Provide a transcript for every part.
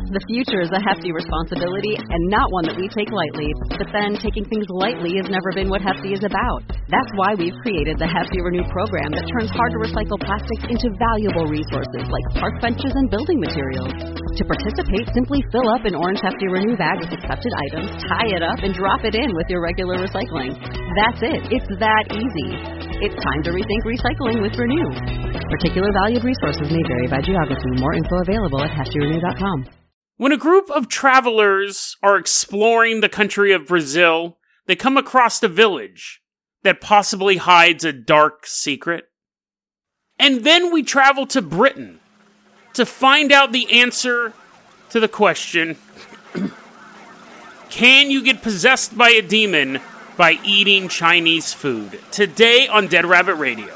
The future is a hefty responsibility and not one that we take lightly. But then, taking things lightly has never been what Hefty is about. That's why we've created the Hefty Renew program that turns hard-to-recycle plastics into valuable resources like park benches and building materials. To participate, simply fill up an orange Hefty Renew bag with accepted items, tie it up, and drop it in with your regular recycling. That's it. It's that easy. It's time to rethink recycling with Renew. Particular valued resources may vary by geography. More info available at heftyrenew.com. When a group of travelers are exploring the country of Brazil, they come across a village that possibly hides a dark secret. And then we travel to Britain to find out the answer to the question, can you get possessed by a demon by eating Chinese food? Today on Dead Rabbit Radio.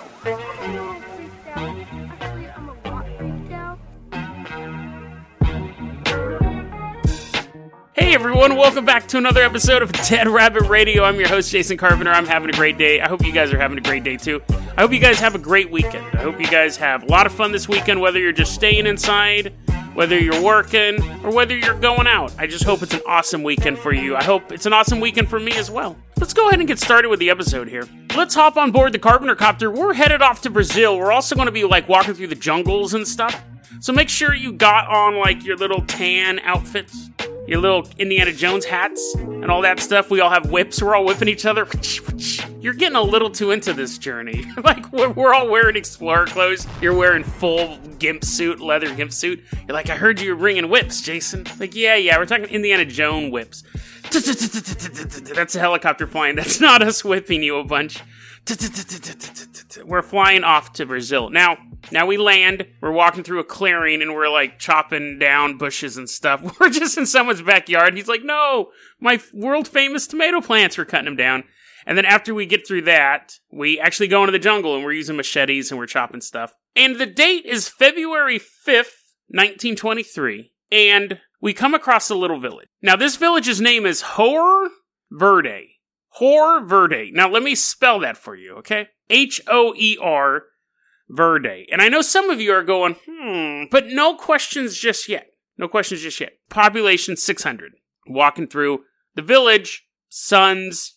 Hey everyone, welcome back to another episode of Dead Rabbit Radio. I'm your host, Jason Carpenter. I'm having a great day. I hope you guys are having a great day too. I hope you guys have a great weekend. I hope you guys have a lot of fun this weekend, whether you're just staying inside, whether you're working, or whether you're going out. I just hope it's an awesome weekend for you. I hope it's an awesome weekend for me as well. Let's go ahead and get started with the episode here. Let's hop on board the Carpenter Copter. We're headed off to Brazil. We're also going to be walking through the jungles and stuff. So make sure you got on your little tan outfits, your little Indiana Jones hats, and all that stuff. We all have whips. We're all whipping each other. You're getting a little too into this journey. We're all wearing Explorer clothes. You're wearing full gimp suit, leather gimp suit. You're like, I heard you were bringing whips, Jason. Yeah, we're talking Indiana Jones whips. That's a helicopter flying. That's not us whipping you a bunch. We're flying off to Brazil. Now we land, we're walking through a clearing, and we're chopping down bushes and stuff. We're just in someone's backyard. He's like, no, my world-famous tomato plants, we're cutting them down. And then after we get through that, we actually go into the jungle, and we're using machetes, and we're chopping stuff. And the date is February 5th, 1923, and we come across a little village. Now, this village's name is Hor Verde. Hor Verde. Now, let me spell that for you, okay? H-O-E-R Verde. And I know some of you are going, but no questions just yet. No questions just yet. Population 600. Walking through the village, sun's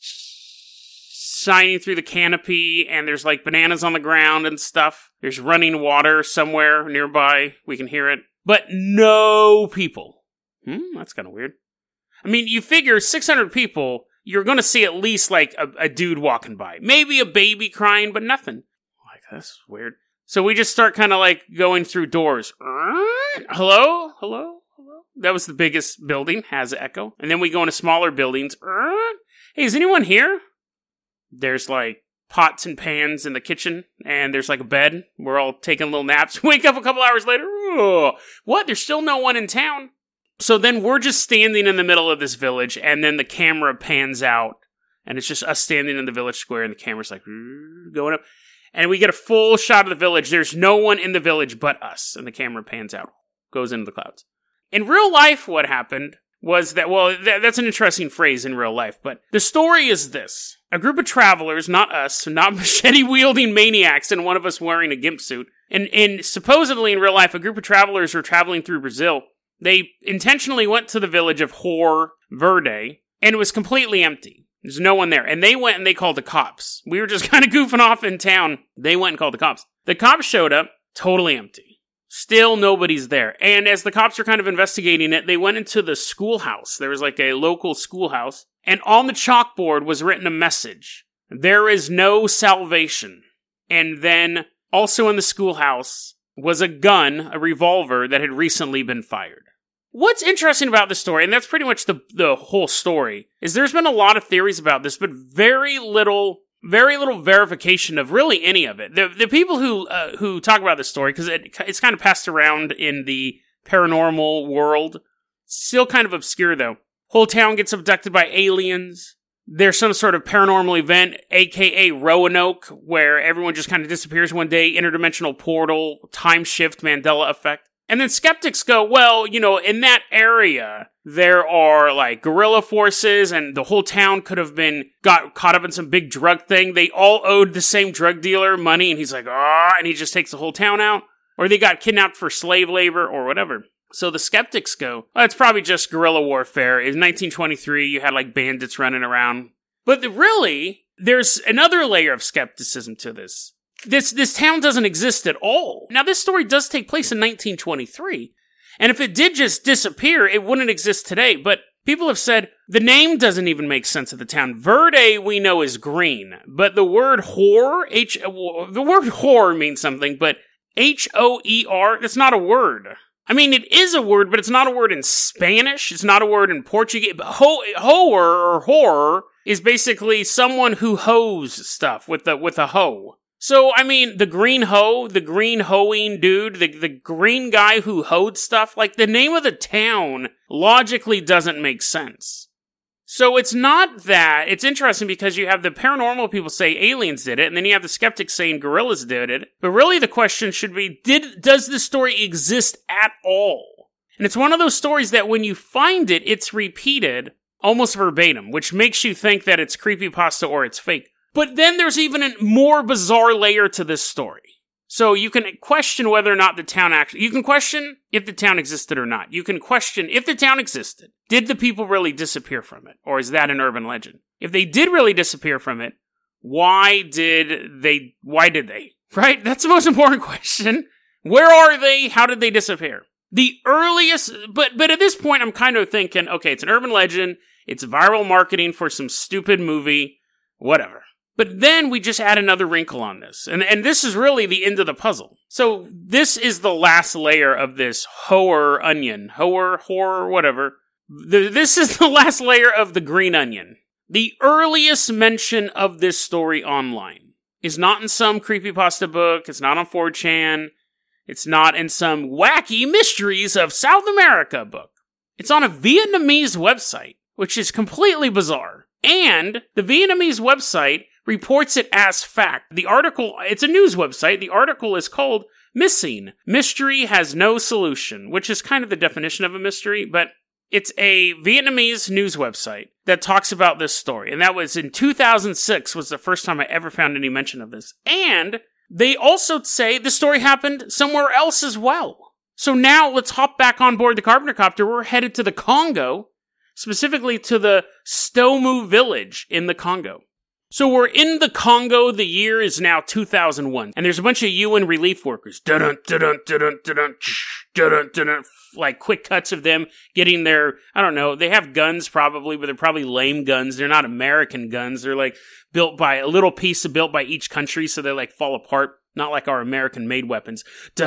shining through the canopy, and there's bananas on the ground and stuff. There's running water somewhere nearby. We can hear it. But no people. That's kind of weird. I mean, you figure 600 people, you're going to see at least a dude walking by. Maybe a baby crying, but nothing. That's weird. So we just start kind of going through doors. Hello? That was the biggest building, has an echo. And then we go into smaller buildings. Hey, is anyone here? There's pots and pans in the kitchen, and there's a bed. We're all taking little naps. Wake up a couple hours later. What? There's still no one in town. So then we're just standing in the middle of this village, and then the camera pans out, and it's just us standing in the village square, and the camera's going up. And we get a full shot of the village. There's no one in the village but us. And the camera pans out. Goes into the clouds. In real life, what happened was that, that's an interesting phrase in real life. But the story is this. A group of travelers, not us, not machete-wielding maniacs, and one of us wearing a gimp suit. And supposedly in real life, a group of travelers were traveling through Brazil. They intentionally went to the village of Hor Verde. And it was completely empty. There's no one there. And they went and they called the cops. We were just kind of goofing off in town. They went and called the cops. The cops showed up, totally empty. Still nobody's there. And as the cops were kind of investigating it, they went into the schoolhouse. There was a local schoolhouse. And on the chalkboard was written a message. There is no salvation. And then also in the schoolhouse was a gun, a revolver that had recently been fired. What's interesting about this story, and that's pretty much the whole story, is there's been a lot of theories about this, but very little verification of really any of it. The people who talk about this story, because it's kind of passed around in the paranormal world, still kind of obscure though. Whole town gets abducted by aliens. There's some sort of paranormal event, aka Roanoke, where everyone just kind of disappears one day, interdimensional portal, time shift, Mandela effect. And then skeptics go, well, in that area, there are guerrilla forces, and the whole town could have got caught up in some big drug thing. They all owed the same drug dealer money, and he's and he just takes the whole town out. Or they got kidnapped for slave labor, or whatever. So the skeptics go, oh, it's probably just guerrilla warfare. In 1923, you had like bandits running around. But really, there's another layer of skepticism to this. This town doesn't exist at all. Now, this story does take place in 1923. And if it did just disappear, it wouldn't exist today. But people have said the name doesn't even make sense of the town. Verde, we know, is green. But the word whore, the word whore means something, but H-O-E-R, that's not a word. I mean, it is a word, but it's not a word in Spanish. It's not a word in Portuguese. Hoer or whore is basically someone who hoes stuff with a hoe. So, I mean, the green hoe, the green hoeing dude, the green guy who hoed stuff, like the name of the town logically doesn't make sense. So it's not that. It's interesting because you have the paranormal people say aliens did it, and then you have the skeptics saying gorillas did it. But really the question should be, does this story exist at all? And it's one of those stories that when you find it, it's repeated almost verbatim, which makes you think that it's creepypasta or it's fake. But then there's even a more bizarre layer to this story. So you can question whether or not the town you can question if the town existed or not. You can question if the town existed. Did the people really disappear from it? Or is that an urban legend? If they did really disappear from it, why did they? Right? That's the most important question. Where are they? How did they disappear? The earliest, but at this point I'm kind of thinking, okay, it's an urban legend. It's viral marketing for some stupid movie, whatever. But then we just add another wrinkle on this. And this is really the end of the puzzle. So this is the last layer of this horror, whatever. This is the last layer of the green onion. The earliest mention of this story online is not in some creepypasta book. It's not on 4chan. It's not in some wacky mysteries of South America book. It's on a Vietnamese website, which is completely bizarre. And the Vietnamese website reports it as fact. The article, it's a news website. The article is called Missing. Mystery has no solution, which is kind of the definition of a mystery, but it's a Vietnamese news website that talks about this story. And that was in 2006 was the first time I ever found any mention of this. And they also say the story happened somewhere else as well. So now let's hop back on board the Carpenter Copter. We're headed to the Congo, specifically to the Stomu village in the Congo. So we're in the Congo, the year is now 2001, and there's a bunch of UN relief workers, like quick cuts of them getting their, I don't know, they have guns probably, but they're probably lame guns, they're not American guns, they're like built by, a little piece of built by each country, so they like fall apart, not like our American-made weapons.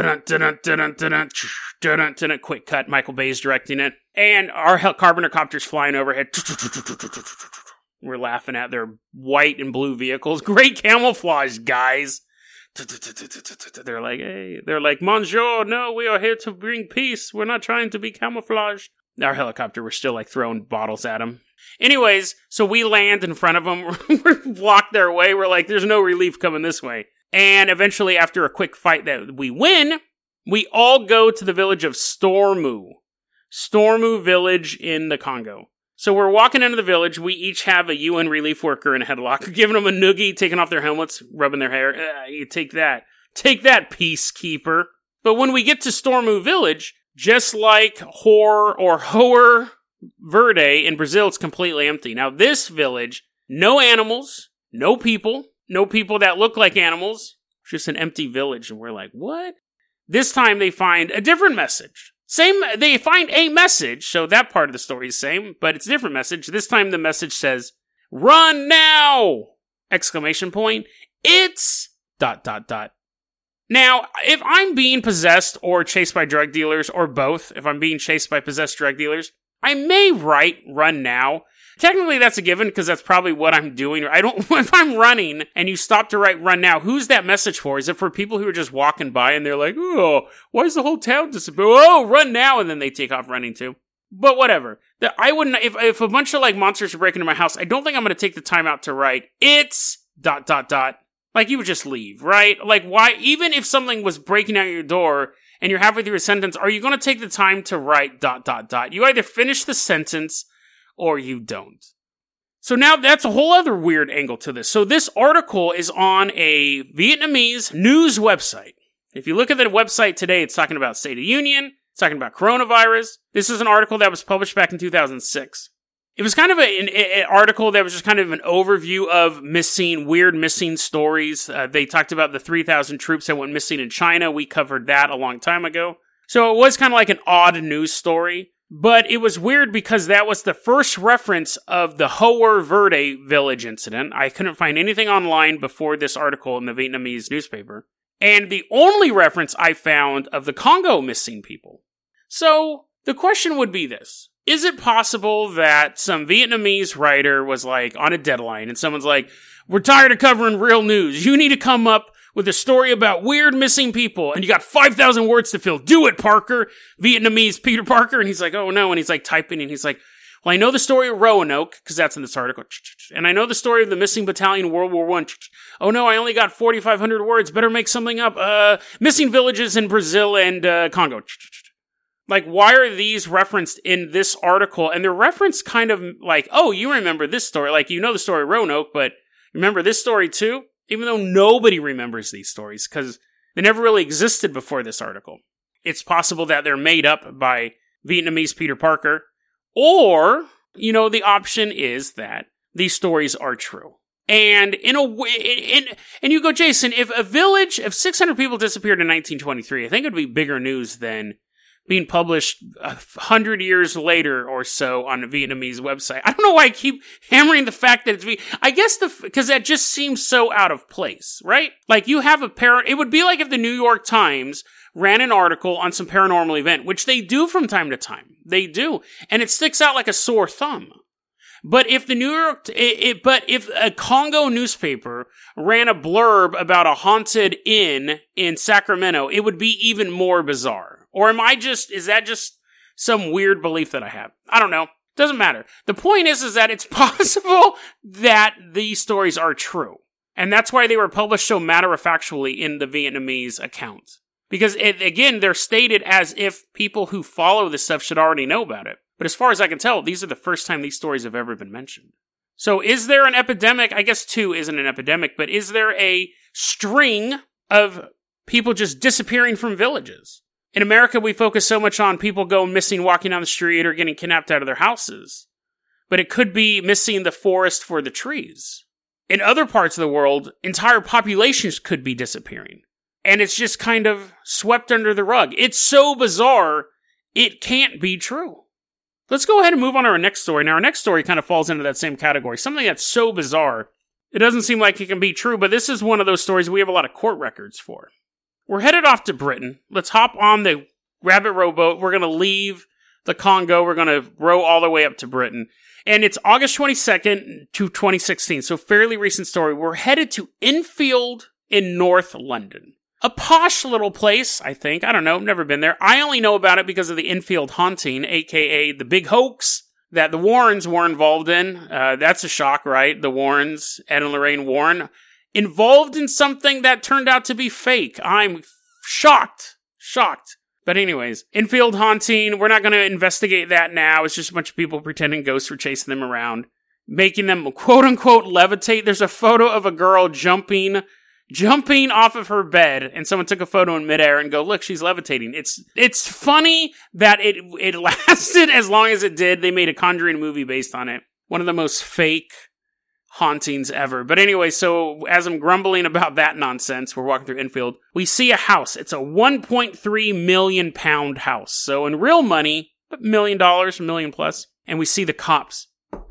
Quick cut, Michael Bay's directing it, and our Carpenter Copter's flying overhead. We're laughing at their white and blue vehicles. Great camouflage, guys. They're like, hey, Monsieur, no, we are here to bring peace. We're not trying to be camouflaged. Our helicopter, we're still like throwing bottles at them. Anyways, so we land in front of them. We're blocked their way. We're like, there's no relief coming this way. And eventually, after a quick fight that we win, we all go to the village of Stormu. Stormu village in the Congo. So we're walking into the village. We each have a UN relief worker in a headlock, giving them a noogie, taking off their helmets, rubbing their hair. You take that. Take that, peacekeeper. But when we get to Stormu village, just like Hoer Verde in Brazil, it's completely empty. Now this village, no animals, no people that look like animals, just an empty village. And we're like, what? This time they find a different message. They find a message, so that part of the story is the same, but it's a different message. This time the message says, "Run now!" Exclamation point. It's ... Now, if I'm being possessed or chased by drug dealers, or both, if I'm being chased by possessed drug dealers, I may write "Run now." Technically, that's a given, because that's probably what I'm doing. If I'm running, and you stop to write "Run now," who's that message for? Is it for people who are just walking by, and they're like, oh, why is the whole town disappear? Oh, run now, and then they take off running too. But whatever. I wouldn't, if a bunch of, like, monsters are breaking into my house, I don't think I'm gonna take the time out to write, it's ... Like, you would just leave, right? Like, why, even if something was breaking out your door, and you're halfway through a sentence, are you gonna take the time to write ... You either finish the sentence, or you don't. So now that's a whole other weird angle to this. So this article is on a Vietnamese news website. If you look at the website today, it's talking about State of Union, it's It's talking about coronavirus. This is an article that was published back in 2006. It was kind of an article that was just kind of an overview of weird missing stories. They talked about the 3,000 troops that went missing in China. We covered that a long time ago. So it was kind of like an odd news story. But it was weird because that was the first reference of the Hoa Verde village incident. I couldn't find anything online before this article in the Vietnamese newspaper. And the only reference I found of the Congo missing people. So the question would be this. Is it possible that some Vietnamese writer was like on a deadline and someone's like, we're tired of covering real news. You need to come up with a story about weird missing people, and you got 5,000 words to fill. Do it, Parker. Vietnamese Peter Parker. And he's like, oh no. And he's like typing, and he's like, well, I know the story of Roanoke, because that's in this article. And I know the story of the missing battalion in World War I. Oh no, I only got 4,500 words. Better make something up. Missing villages in Brazil and Congo. Like, why are these referenced in this article? And they're referenced kind of like, oh, you remember this story. Like, you know the story of Roanoke, but remember this story too? Even though nobody remembers these stories, because they never really existed before this article. It's possible that they're made up by Vietnamese Peter Parker, or, the option is that these stories are true. And in a way, and you go, Jason, if a village of 600 people disappeared in 1923, I think it would be bigger news than being published 100 years later or so on a Vietnamese website. I don't know why I keep hammering the fact that it's I guess because that just seems so out of place, right? Like, you have it would be like if the New York Times ran an article on some paranormal event, which they do from time to time. They do. And it sticks out like a sore thumb. But if if a Congo newspaper ran a blurb about a haunted inn in Sacramento, it would be even more bizarre. Or is that just some weird belief that I have? I don't know. Doesn't matter. The point is that it's possible that these stories are true. And that's why they were published so matter-of-factually in the Vietnamese account. Because, again, they're stated as if people who follow this stuff should already know about it. But as far as I can tell, these are the first time these stories have ever been mentioned. So is there an epidemic? I guess 2 isn't an epidemic, but is there a string of people just disappearing from villages? In America, we focus so much on people going missing walking down the street or getting kidnapped out of their houses. But it could be missing the forest for the trees. In other parts of the world, entire populations could be disappearing. And it's just kind of swept under the rug. It's so bizarre, it can't be true. Let's go ahead and move on to our next story. Now, our next story kind of falls into that same category. Something that's so bizarre, it doesn't seem like it can be true, but this is one of those stories we have a lot of court records for. We're headed off to Britain. Let's hop on the rabbit rowboat. We're going to leave the Congo. We're going to row all the way up to Britain. And it's August 22nd to 2016, so fairly recent story. We're headed to Enfield in North London. A posh little place, I think. I don't know. Never been there. I only know about it because of the Enfield haunting, a.k.a. the big hoax that the Warrens were involved in. That's a shock, right? The Warrens, Ed and Lorraine Warren, involved in something that turned out to be fake. I'm shocked. But anyways, Enfield haunting, we're not going to investigate that now. It's just a bunch of people pretending ghosts were chasing them around, making them quote-unquote levitate. There's a photo of a girl jumping off of her bed, and someone took a photo in midair and go, look, she's levitating. It's funny that it lasted as long as it did. They made a Conjuring movie based on it. One of the most fake hauntings ever. But anyway, so as I'm grumbling about that nonsense, we're walking through Enfield. We see a house. It's a £1.3 million house. So in real money, $1 million, $1 million plus. And we see the cops.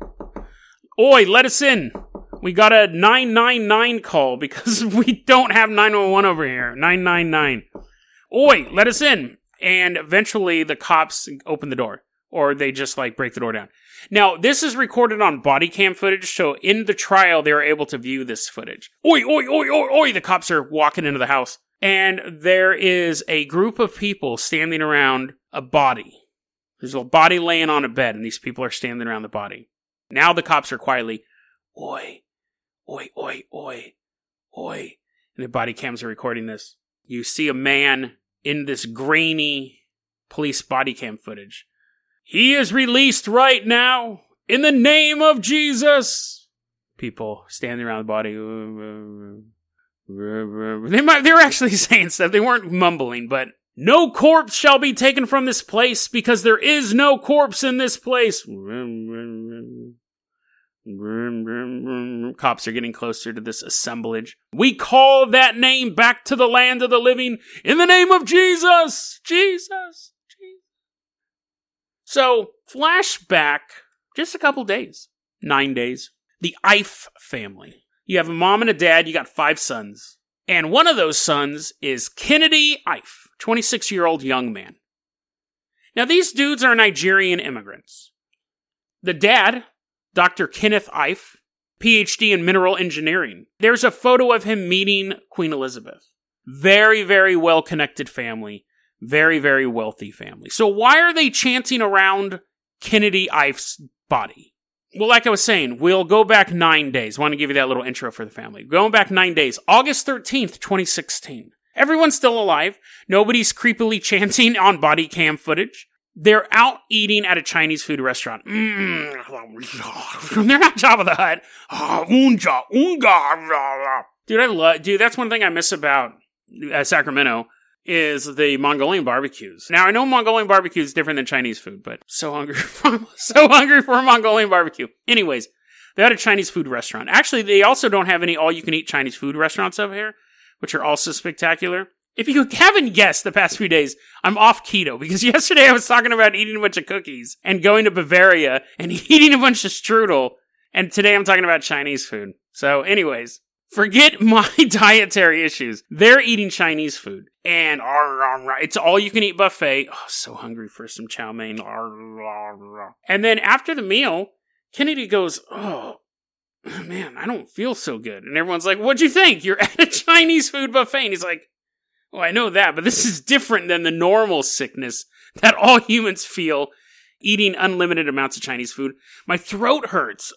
Oi, let us in. We got a 999 call because we don't have 911 over here. 999. Oi, let us in. And eventually the cops open the door. Or they just break the door down. Now, this is recorded on body cam footage, so in the trial, they were able to view this footage. Oi, oi, oi, oi, oi! The cops are walking into the house. And there is a group of people standing around a body. There's a body laying on a bed, and these people are standing around the body. Now the cops are quietly, oi, oi, oi, oi, oi. And the body cams are recording this. You see a man in this grainy police body cam footage. He is released right now in the name of Jesus. People standing around the body. They were actually saying stuff. They weren't mumbling, but No corpse shall be taken from this place, because there is no corpse in this place. Cops are getting closer to this assemblage. We call that name back to the land of the living in the name of Jesus. Jesus. So, flashback just a couple days. 9 days. The Ife family. You have a mom and a dad. You got 5 sons. And one of those sons is Kennedy Ife, 26-year-old young man. Now, these dudes are Nigerian immigrants. The dad, Dr. Kenneth Ife, PhD in mineral engineering. There's a photo of him meeting Queen Elizabeth. Very, very well-connected family. Very, very wealthy family. So why are they chanting around Kennedy Ife's body? Well, like I was saying, we'll go back 9 days. I want to give you that little intro for the family. Going back 9 days. August 13th, 2016. Everyone's still alive. Nobody's creepily chanting on body cam footage. They're out eating at a Chinese food restaurant. They're not Jabba the Hutt. Dude, that's one thing I miss about Sacramento is the Mongolian barbecues. Now, I know Mongolian barbecue is different than Chinese food, but so hungry for a Mongolian barbecue. Anyways, they had a Chinese food restaurant. Actually, they also don't have any all-you-can-eat Chinese food restaurants over here, which are also spectacular. If you haven't guessed the past few days, I'm off keto, because yesterday I was talking about eating a bunch of cookies and going to Bavaria and eating a bunch of strudel, and today I'm talking about Chinese food. So anyways, forget my dietary issues. They're eating Chinese food. And it's all-you-can-eat buffet. Oh, so hungry for some chow mein. And then after the meal, Kennedy goes, oh, man, I don't feel so good. And everyone's like, what'd you think? You're at a Chinese food buffet. And he's like, oh, I know that, but this is different than the normal sickness that all humans feel eating unlimited amounts of Chinese food. My throat hurts.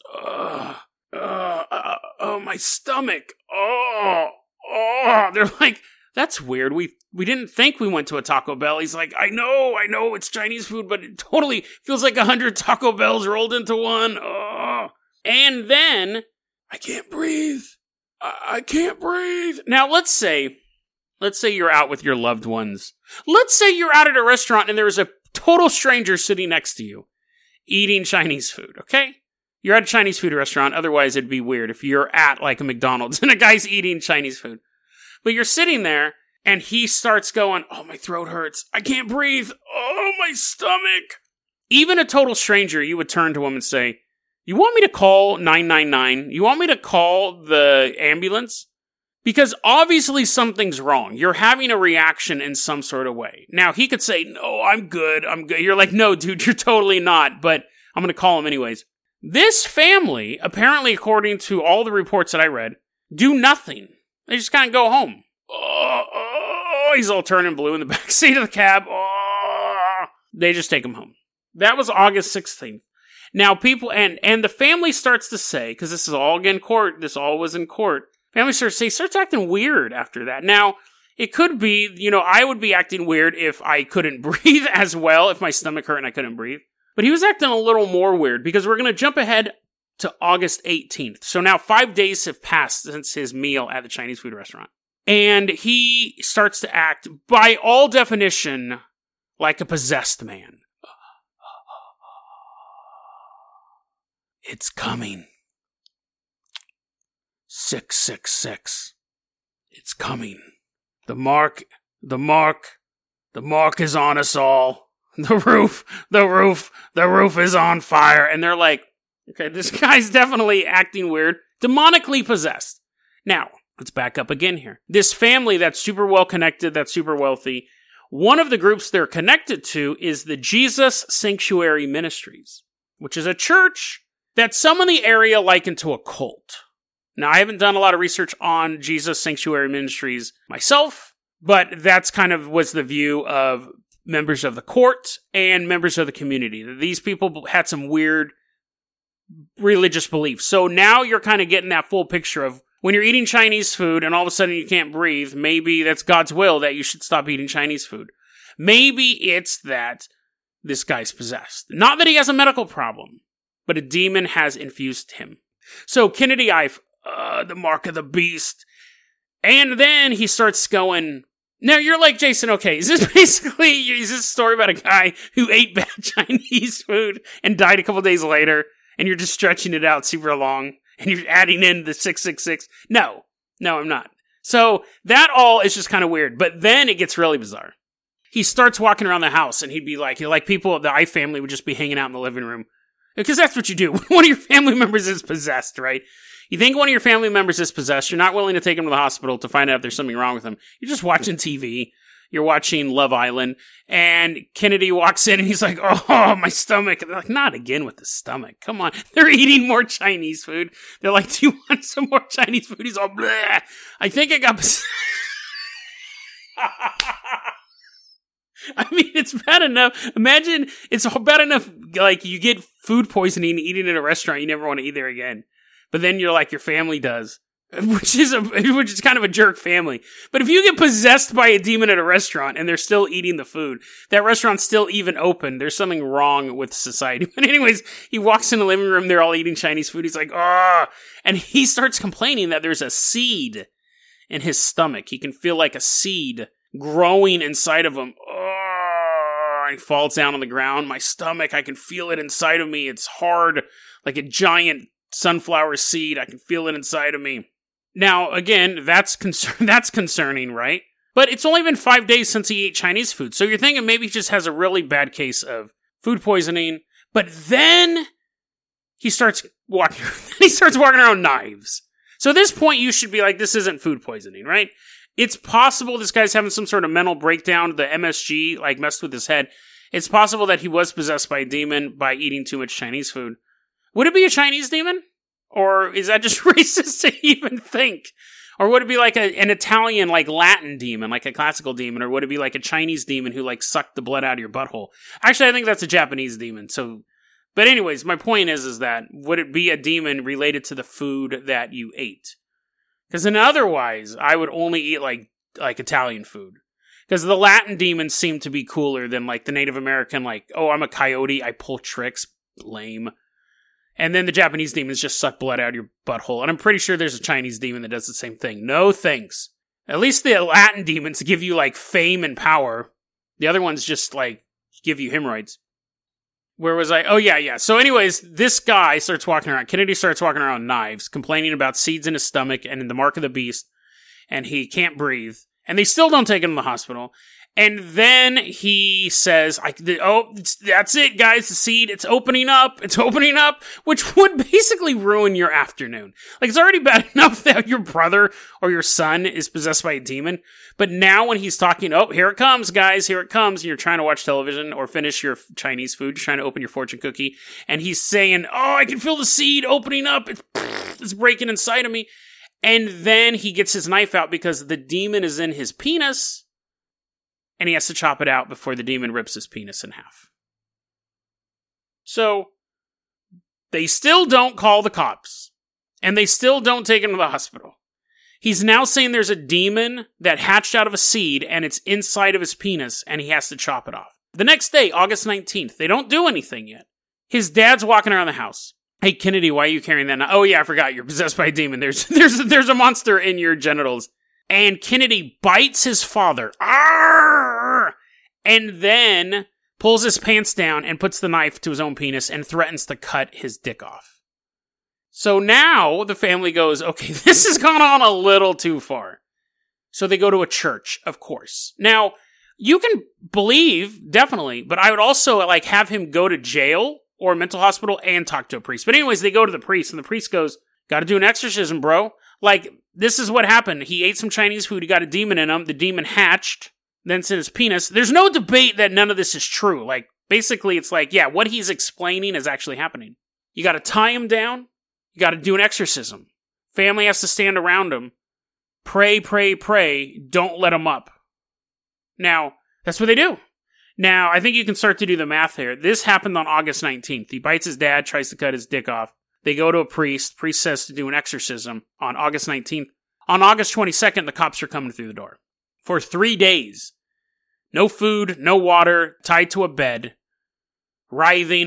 My stomach. They're like, that's weird. We didn't think we went to a Taco Bell. He's like, I know, it's Chinese food, but it totally feels like 100 Taco Bells rolled into one. And then, I can't breathe. I can't breathe. Now, let's say you're out with your loved ones. Let's say you're out at a restaurant and there's a total stranger sitting next to you, eating Chinese food, okay? You're at a Chinese food restaurant, otherwise it'd be weird if you're at like a McDonald's and a guy's eating Chinese food. But you're sitting there, and he starts going, oh, my throat hurts. I can't breathe. Oh, my stomach. Even a total stranger, you would turn to him and say, you want me to call 999? You want me to call the ambulance? Because obviously something's wrong. You're having a reaction in some sort of way. Now, he could say, no, I'm good. You're like, no, dude, you're totally not. But I'm going to call him anyways. This family, apparently according to all the reports that I read, do nothing. They just kind of go home. He's all turning blue in the back seat of the cab. They just take him home. That was August 16th. Now people, and the family starts to say, because this is all again court, this all was in court, family starts acting weird after that. Now, it could be, I would be acting weird if I couldn't breathe as well, if my stomach hurt and I couldn't breathe. But he was acting a little more weird, because we're going to jump ahead to August 18th. So now 5 days have passed since his meal at the Chinese food restaurant. And he starts to act, by all definition, like a possessed man. It's coming. 666. It's coming. The mark is on us all. The roof is on fire. And they're like, okay, this guy's definitely acting weird. Demonically possessed. Now, let's back up again here. This family that's super well connected, that's super wealthy, one of the groups they're connected to is the Jesus Sanctuary Ministries, which is a church that some in the area liken to a cult. Now, I haven't done a lot of research on Jesus Sanctuary Ministries myself, but that's kind of was the view of members of the court and members of the community. These people had some weird religious beliefs. So now you're kind of getting that full picture of when you're eating Chinese food and all of a sudden you can't breathe, maybe that's God's will that you should stop eating Chinese food. Maybe it's that this guy's possessed. Not that he has a medical problem, but a demon has infused him. So Kennedy Ife, the mark of the beast. And then he starts going, Now, you're like, Jason, okay, is this a story about a guy who ate bad Chinese food and died a couple days later, and you're just stretching it out super long, and you're adding in the 666? No, I'm not. So, that all is just kind of weird, but then it gets really bizarre. He starts walking around the house, and he'd be like people, the I family would just be hanging out in the living room. Because that's what you do. One of your family members is possessed, right? You think one of your family members is possessed, you're not willing to take him to the hospital to find out if there's something wrong with him. You're just watching TV. You're watching Love Island. And Kennedy walks in and he's like, oh, my stomach. And they're like, not again with the stomach. Come on. They're eating more Chinese food. They're like, do you want some more Chinese food? He's all, bleh. I think I got I mean, it's bad enough. Imagine it's bad enough, like, you get food poisoning eating at a restaurant. You never want to eat there again. But then you're like, your family does. Which is kind of a jerk family. But if you get possessed by a demon at a restaurant and they're still eating the food, that restaurant's still even open, there's something wrong with society. But anyways, he walks in the living room, they're all eating Chinese food. He's like, ah, and he starts complaining that there's a seed in his stomach. He can feel like a seed growing inside of him. Oh, he falls down on the ground. My stomach, I can feel it inside of me. It's hard, like a giant sunflower seed. I can feel it inside of me. Now, again, that's concerning, right? But it's only been 5 days since he ate Chinese food. So you're thinking maybe he just has a really bad case of food poisoning. But then he starts walking around knives. So at this point, you should be like, this isn't food poisoning, right? It's possible this guy's having some sort of mental breakdown. The MSG, like, messed with his head. It's possible that he was possessed by a demon by eating too much Chinese food. Would it be a Chinese demon? Or is that just racist to even think? Or would it be like an Italian, like, Latin demon, like a classical demon? Or would it be like a Chinese demon who, like, sucked the blood out of your butthole? Actually, I think that's a Japanese demon. So, but anyways, my point is that would it be a demon related to the food that you ate? Because then otherwise, I would only eat, like Italian food. Because the Latin demons seem to be cooler than, like, the Native American, like, oh, I'm a coyote, I pull tricks. Lame. And then the Japanese demons just suck blood out of your butthole. And I'm pretty sure there's a Chinese demon that does the same thing. No thanks. At least the Latin demons give you, like, fame and power. The other ones just, like, give you hemorrhoids. Where was I? Oh, yeah. So anyways, this guy starts walking around. Kennedy starts walking around with knives, complaining about seeds in his stomach and in the mark of the beast. And he can't breathe. And they still don't take him to the hospital. And then he says, that's it, guys, the seed, it's opening up, which would basically ruin your afternoon. Like, it's already bad enough that your brother or your son is possessed by a demon, but now when he's talking, oh, here it comes, guys, here it comes, and you're trying to watch television or finish your Chinese food, you're trying to open your fortune cookie, and he's saying, oh, I can feel the seed opening up, it's breaking inside of me, and then he gets his knife out because the demon is in his penis, and he has to chop it out before the demon rips his penis in half. So, they still don't call the cops. And they still don't take him to the hospital. He's now saying there's a demon that hatched out of a seed, and it's inside of his penis, and he has to chop it off. The next day, August 19th, they don't do anything yet. His dad's walking around the house. Hey, Kennedy, why are you carrying that? Oh, yeah, I forgot. You're possessed by a demon. There's a monster in your genitals. And Kennedy bites his father. Arrgh! And then pulls his pants down and puts the knife to his own penis and threatens to cut his dick off. So now the family goes, okay, this has gone on a little too far. So they go to a church, of course. Now, you can believe, definitely, but I would also, like, have him go to jail or a mental hospital and talk to a priest. But anyways, they go to the priest, and the priest goes, gotta do an exorcism, bro. Like, this is what happened. He ate some Chinese food. He got a demon in him. The demon hatched. Then it's in his penis. There's no debate that none of this is true. Like, basically, it's like, yeah, what he's explaining is actually happening. You got to tie him down. You got to do an exorcism. Family has to stand around him. Pray, pray, pray. Don't let him up. Now, that's what they do. Now, I think you can start to do the math here. This happened on August 19th. He bites his dad, tries to cut his dick off. They go to a priest. Priest says to do an exorcism on August 19th. On August 22nd, the cops are coming through the door. For 3 days. No food, no water, tied to a bed. Writhing,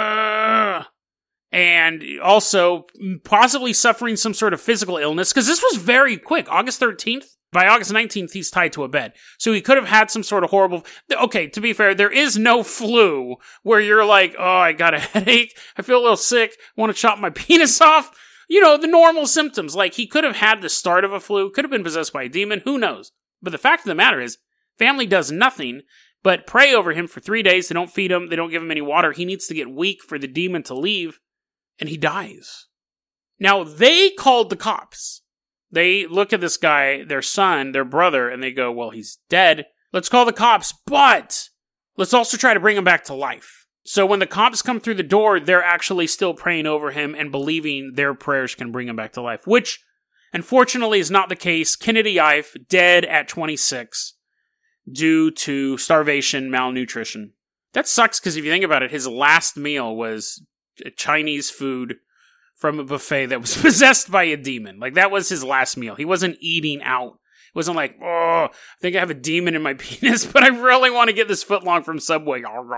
and also possibly suffering some sort of physical illness, because this was very quick. August 13th, By August 19th, he's tied to a bed. So he could have had some sort of horrible... Okay, to be fair, there is no flu where you're like, oh, I got a headache, I feel a little sick, want to chop my penis off. You know, the normal symptoms. Like, he could have had the start of a flu, could have been possessed by a demon, who knows? But the fact of the matter is, family does nothing but pray over him for 3 days. They don't feed him, they don't give him any water. He needs to get weak for the demon to leave, and he dies. Now, they called the cops. They look at this guy, their son, their brother, and they go, well, he's dead. Let's call the cops, but let's also try to bring him back to life. So when the cops come through the door, they're actually still praying over him and believing their prayers can bring him back to life, which, unfortunately, is not the case. Kennedy Ife, dead at 26, due to starvation, malnutrition. That sucks, because if you think about it, his last meal was Chinese food from a buffet that was possessed by a demon. Like, that was his last meal. He wasn't eating out. It wasn't like, oh, I think I have a demon in my penis, but I really want to get this footlong from Subway.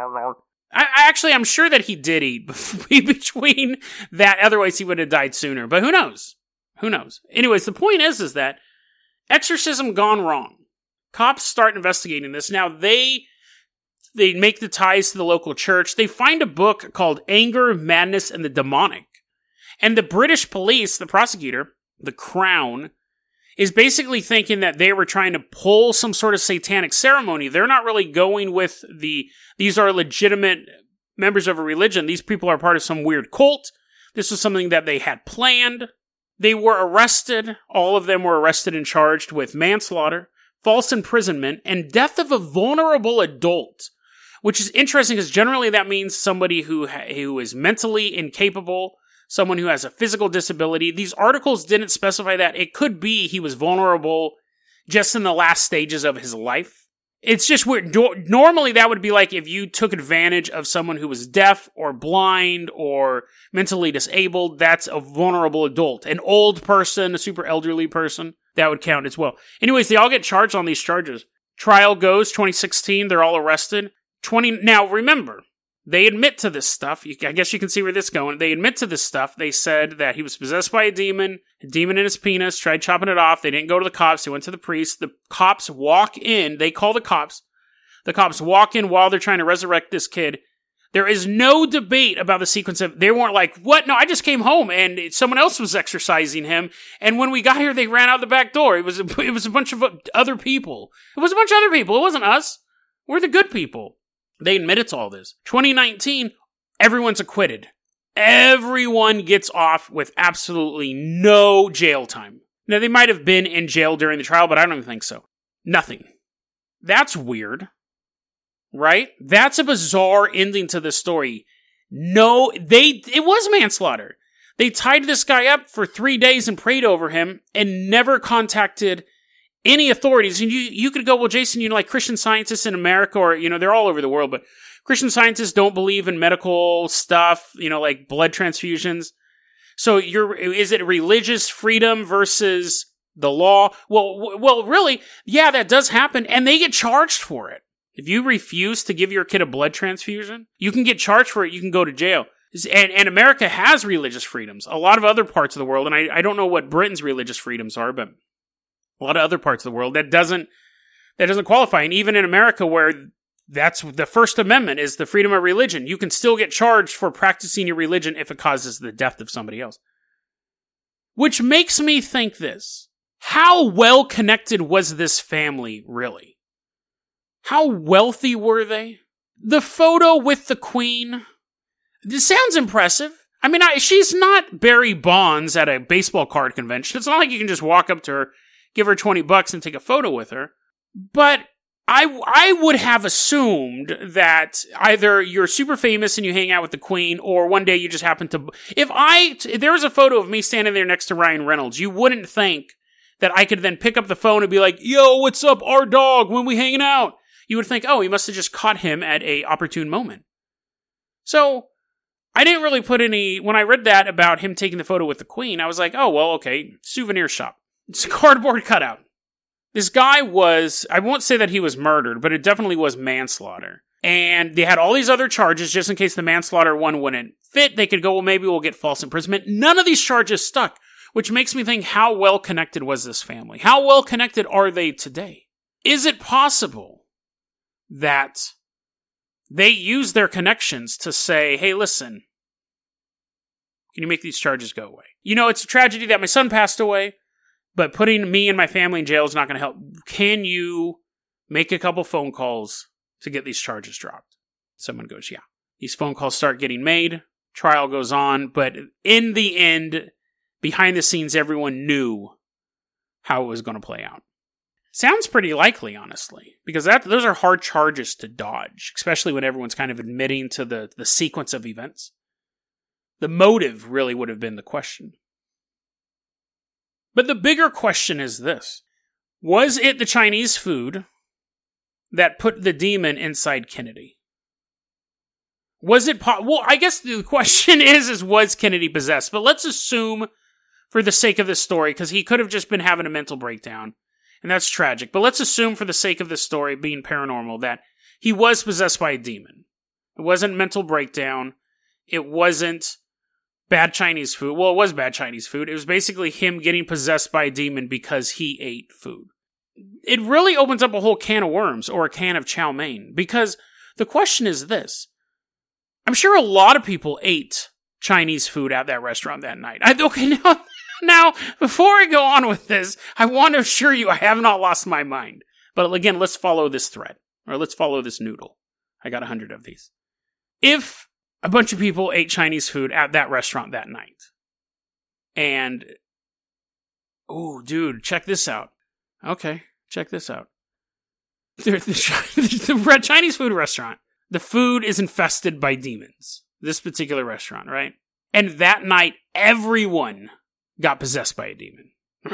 I'm sure that he did eat between that. Otherwise, he would have died sooner. But who knows? Who knows? Anyways, the point is that exorcism gone wrong. Cops start investigating this. Now, they make the ties to the local church. They find a book called Anger, Madness, and the Demonic. And the British police, the prosecutor, the Crown, is basically thinking that they were trying to pull some sort of satanic ceremony. They're not really going with these are legitimate members of a religion. These people are part of some weird cult. This was something that they had planned. They were arrested. All of them were arrested and charged with manslaughter, false imprisonment, and death of a vulnerable adult. Which is interesting because generally that means somebody who is mentally incapable, someone who has a physical disability. These articles didn't specify that. It could be he was vulnerable just in the last stages of his life. It's just weird. Normally that would be like if you took advantage of someone who was deaf or blind or mentally disabled. That's a vulnerable adult. An old person, a super elderly person, that would count as well. Anyways, they all get charged on these charges. Trial goes, 2016, they're all arrested. Now remember, they admit to this stuff. I guess you can see where this is going. They admit to this stuff. They said that he was possessed by a demon in his penis, tried chopping it off. They didn't go to the cops. They went to the priest. The cops walk in. They call the cops. The cops walk in while they're trying to resurrect this kid. There is no debate about the sequence of, they weren't like, what? No, I just came home and someone else was exorcising him. And when we got here, they ran out the back door. It was a bunch of other people. It was a bunch of other people. It wasn't us. We're the good people. They admitted to all this. 2019, everyone's acquitted. Everyone gets off with absolutely no jail time. Now, they might have been in jail during the trial, but I don't even think so. Nothing. That's weird. Right? That's a bizarre ending to this story. No, it was manslaughter. They tied this guy up for 3 days and prayed over him and never contacted any authorities. And you could go, well, Jason, like Christian Scientists in America, or, they're all over the world, but Christian Scientists don't believe in medical stuff, like blood transfusions. So is it religious freedom versus the law? Well, really, yeah, that does happen, and they get charged for it. If you refuse to give your kid a blood transfusion, you can get charged for it. You can go to jail. And America has religious freedoms. A lot of other parts of the world, and I don't know what Britain's religious freedoms are, but a lot of other parts of the world that doesn't qualify. And even in America, where that's the First Amendment is the freedom of religion, you can still get charged for practicing your religion if it causes the death of somebody else. Which makes me think this. How well connected was this family, really? How wealthy were they? The photo with the Queen, this sounds impressive. I mean, she's not Barry Bonds at a baseball card convention. It's not like you can just walk up to her, give her $20 and take a photo with her. But I would have assumed that either you're super famous and you hang out with the Queen, or one day you just happen to... If there was a photo of me standing there next to Ryan Reynolds, you wouldn't think that I could then pick up the phone and be like, yo, what's up, our dog, when we hanging out? You would think, oh, he must have just caught him at a opportune moment. So, I didn't really put any... When I read that about him taking the photo with the Queen, I was like, oh, well, okay, souvenir shop. It's a cardboard cutout. This guy was... I won't say that he was murdered, but it definitely was manslaughter. And they had all these other charges just in case the manslaughter one wouldn't fit. They could go, well, maybe we'll get false imprisonment. None of these charges stuck, Which makes me think, how well connected was this family? How well connected are they today? Is it possible that they use their connections to say, hey, listen, can you make these charges go away? You know, it's a tragedy that my son passed away, but putting me and my family in jail is not going to help. Can you make a couple phone calls to get these charges dropped? Someone goes, yeah. These phone calls start getting made. Trial goes on. But in the end, behind the scenes, everyone knew how it was going to play out. Sounds pretty likely, honestly, because those are hard charges to dodge, especially when everyone's kind of admitting to the sequence of events. The motive really would have been the question. But the bigger question is this. Was it the Chinese food that put the demon inside Kennedy? Was it... well, I guess the question is was Kennedy possessed? But let's assume, for the sake of this story, because he could have just been having a mental breakdown, and that's tragic. But let's assume, for the sake of this story, being paranormal, that he was possessed by a demon. It wasn't mental breakdown. It wasn't bad Chinese food. Well, it was bad Chinese food. It was basically him getting possessed by a demon because he ate food. It really opens up a whole can of worms, or a can of chow mein, because the question is this. I'm sure a lot of people ate Chinese food at that restaurant that night. Now, before I go on with this, I want to assure you I have not lost my mind. But again, let's follow this thread, or let's follow this noodle. I got 100 of these. If a bunch of people ate Chinese food at that restaurant that night, and, oh, dude, check this out. Okay, check this out. The Chinese food restaurant, the food is infested by demons. This particular restaurant, right? And that night, everyone got possessed by a demon.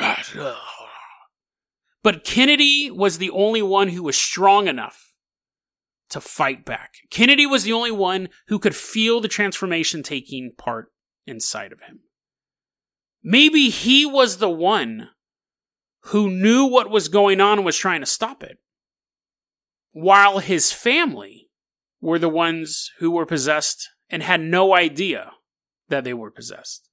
But Kennedy was the only one who was strong enough to fight back. Kennedy was the only one who could feel the transformation taking part inside of him. Maybe he was the one who knew what was going on and was trying to stop it, while his family were the ones who were possessed and had no idea that they were possessed.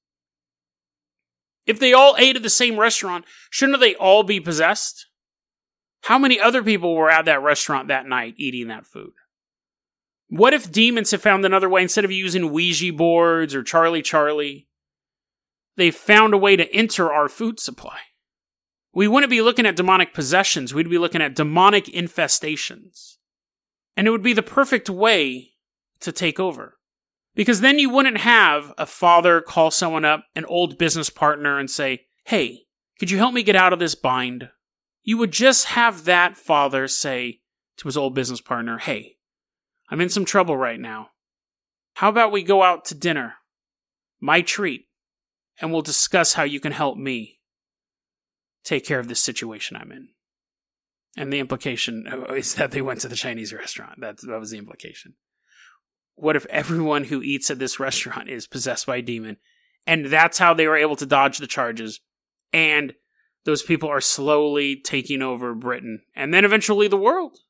If they all ate at the same restaurant, shouldn't they all be possessed? How many other people were at that restaurant that night eating that food? What if demons have found another way? Instead of using Ouija boards or Charlie, they found a way to enter our food supply. We wouldn't be looking at demonic possessions. We'd be looking at demonic infestations. And it would be the perfect way to take over. Because then you wouldn't have a father call someone up, an old business partner, and say, hey, could you help me get out of this bind? You would just have that father say to his old business partner, hey, I'm in some trouble right now. How about we go out to dinner, my treat, and we'll discuss how you can help me take care of this situation I'm in. And the implication is that they went to the Chinese restaurant. That was the implication. What if everyone who eats at this restaurant is possessed by a demon, and that's how they were able to dodge the charges, and those people are slowly taking over Britain, and then eventually the world?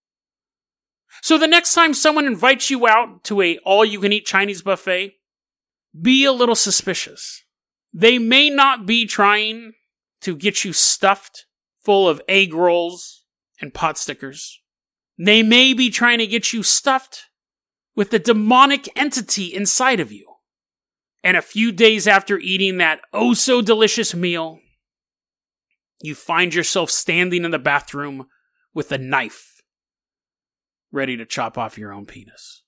So the next time someone invites you out to a all-you-can-eat Chinese buffet, be a little suspicious. They may not be trying to get you stuffed full of egg rolls and pot stickers. They may be trying to get you stuffed with the demonic entity inside of you. And a few days after eating that oh-so-delicious meal, you find yourself standing in the bathroom with a knife, ready to chop off your own penis.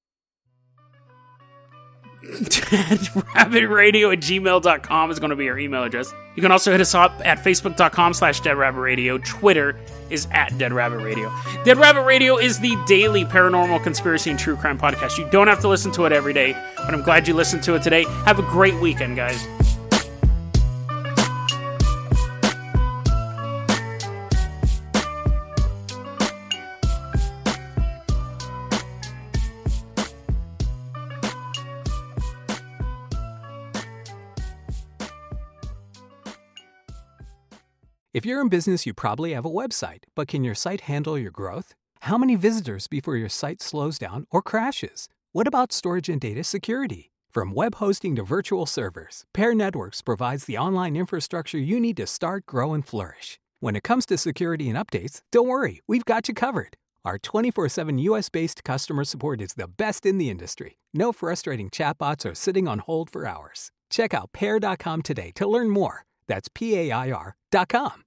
DeadRabbitRadio@gmail.com is going to be our email address. You can also hit us up at Facebook.com/DeadRabbitRadio. Twitter is @DeadRabbitRadio. Dead Rabbit Radio is the daily paranormal conspiracy and true crime podcast. You don't have to listen to it every day, but I'm glad you listened to it today. Have a great weekend, guys. If you're in business, you probably have a website, but can your site handle your growth? How many visitors before your site slows down or crashes? What about storage and data security? From web hosting to virtual servers, Pair Networks provides the online infrastructure you need to start, grow, and flourish. When it comes to security and updates, don't worry, we've got you covered. Our 24/7 US-based customer support is the best in the industry. No frustrating chatbots or sitting on hold for hours. Check out Pair.com today to learn more. That's PAIR.com.